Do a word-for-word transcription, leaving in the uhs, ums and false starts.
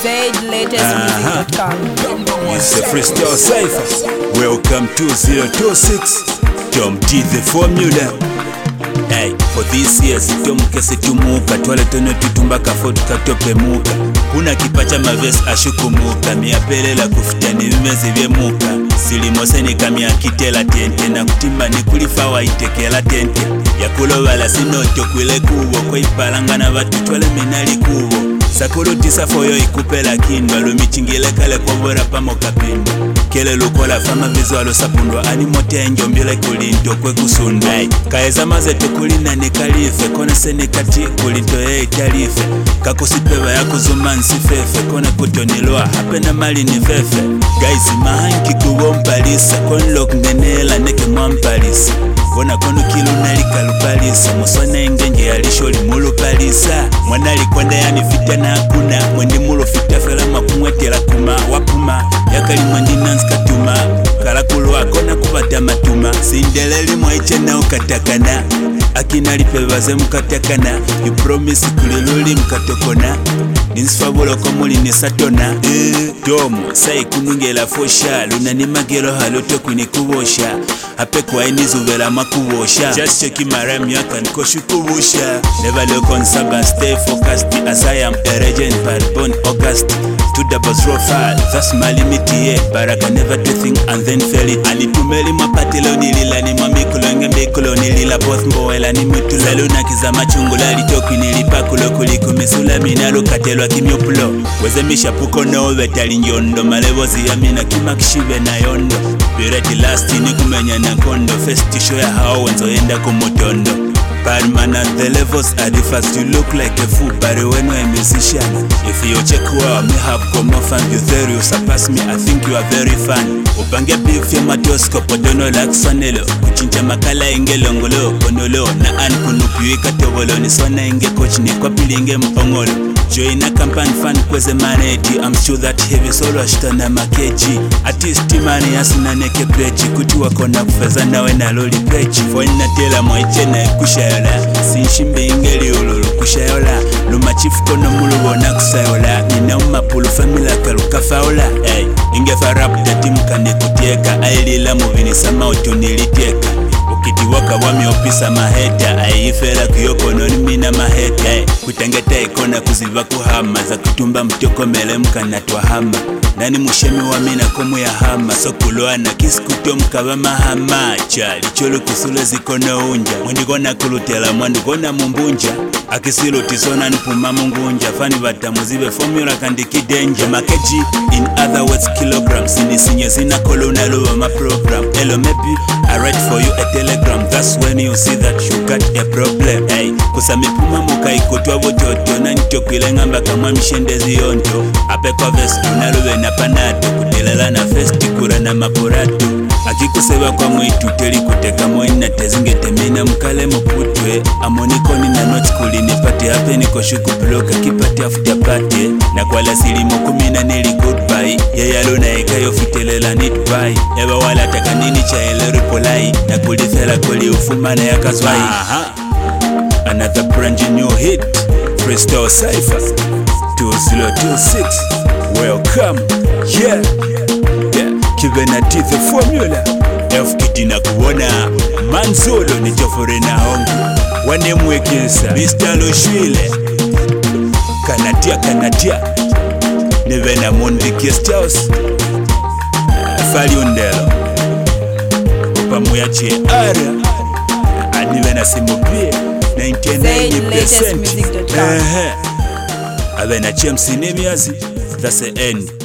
Zaid latest music dot com. It's the Freestyle Cypher. Welcome to zero two six. Tom T the formula. Hey, for this year's Tom kese tumuka twale tono tutumba kafo tukatope muka. Kuna kipacha maves ashukumuka miapelela kufitani vimezi vye muka. Silimoseni kamia kitela tente na kutimba ni kulifawa itekela tente. Yakulo wala sinoto kwile kubo kwa ipalanga na watu twale menali kubo. Sakuru tisa foyo ikupela kindwa lumichingile kale kwa bora pamo kapindo. Kele lukola fama vizualo sapundwa animote enjombile kulinto kwe kusundwa. Hey, kaeza maze tukulina ni kalife kone seni kati kulinto ye italife. Kakusipewa ya kuzuma nsifefe kone kutonilwa hape na mali ni fefe. Guys mahanki kuwo mpalisa kone lok ngenela neke mwampalisa. Kona kono kilu nalika lupalisa musone ngenje ya lisholi mulu palisa. Mwana likwanda yani fita na hakuna mwendi mulu fita fela makumwetela kuma wapuma. Yakali mwendi nanskatuma kala kulwa kona kupata matuma. Sindeleli mwaiche na ukatakana akina lipevaze mkatakana. You promise kuliluli mkatokona ninsfabulo komuli nisatona. Eh, Tomo sai kunungela fosha luna ni magelo haloto kuni kubosha. Hape kwa eni zuvela makubosha. Just checking my rhyme yaka nikoshi kubosha. Never look on Saba, stay focused as I am a regent but born August. Two doubles roll far, that's my limit yeah. But I can never do thing and then fail it. Ani tumeli mapatilo nilila ni mamikulo ngembekulo nilila both mboela ni mutula. Saluna kizama chungula litoku nilipakulo kuliku misula minalo katelwa kimyopulo. Weze mishapuko no vetali nyondo malevozi ya mina kima kishive na yondo. Pireti last ni kumenya na kondo. First show ya hao wenzo enda kumotondo. Bad man at the levels are the first. You look like a fool but when you're a musician. If you check well me have come off and you there you surpass me. I think you are very fun. Upange big fema toskopo dono like sanelo. Kuchinja makala inge longolo konolo. Na an kunupiwika tobolo ni sona inge coach ni kwa pili inge mpongolo. Join a campaign fan kweze maneti. I'm sure that heavy solo ashtana makeji. Artist mani asina neke pechi. Kuti wakona kufeza nawe na loli pechi. For ina tela mwaiche na kushayola. Sinshimbe ingeli ululu kushayola. Luma chifu kono mulu wana kusayola. Nina umapulu famila kaluka faola. Hey, inge farap dati mkane kutieka. Ailila muvini sama utuniliteka. Ukiti waka wami opisa maheta. Aifela kuyokono ni mina maheta. Hey, kutangeta ikona kuziva kuhama. Za kutumba mtoko mele mkana tuahama. Nani mushemi wa mina komu ya hama. So kuloa na kisikuto mkaba mahama. Chali cholo kusule zikono unja. Mwendi kona kulutela mwendi kona mumbunja. Akisilu tisona nipuma mungunja. Fani bata muzive formula kandiki danger. Makeji in other words kilograms. Sini sinye zina kolona lowa ma program. Hello maybe I write for you a telegram. That's when you see that you got a problem. Hey, kusami puma muka ikotwa vototo. Na nitokwile ngamba kama mishendezi yonto. Ape kwa vest unaluwe na panato. Kudelala na festi kura na mapurato. Akikuseba kwa mwitu teli kuteka moina tezinge temina mkale muputwe. Amonikoni na notes kulini pati hape niko shuku bloka kipati after party. Na kwa la silimo kumina nili goodbye. Yayalo na eka yofitelela need buy. Eba wala taka nini cha ele ripolai. Na kulithela kuli ufumana ya kazwai. Aha. Another brand new hit. Freestyle Cypher two zero two six. Welcome. Yeah. Kivena T the formula. F kiti na kuona Manzolo ni jofore na hongu. Wane mwekesa Mister Loshwile. Kanatia kanatia Nevena Mondi Guest House. Fali undelo Upa muyache ara Anivena simupie ninety-nine percent. Avena James Nemiazi. That's the end.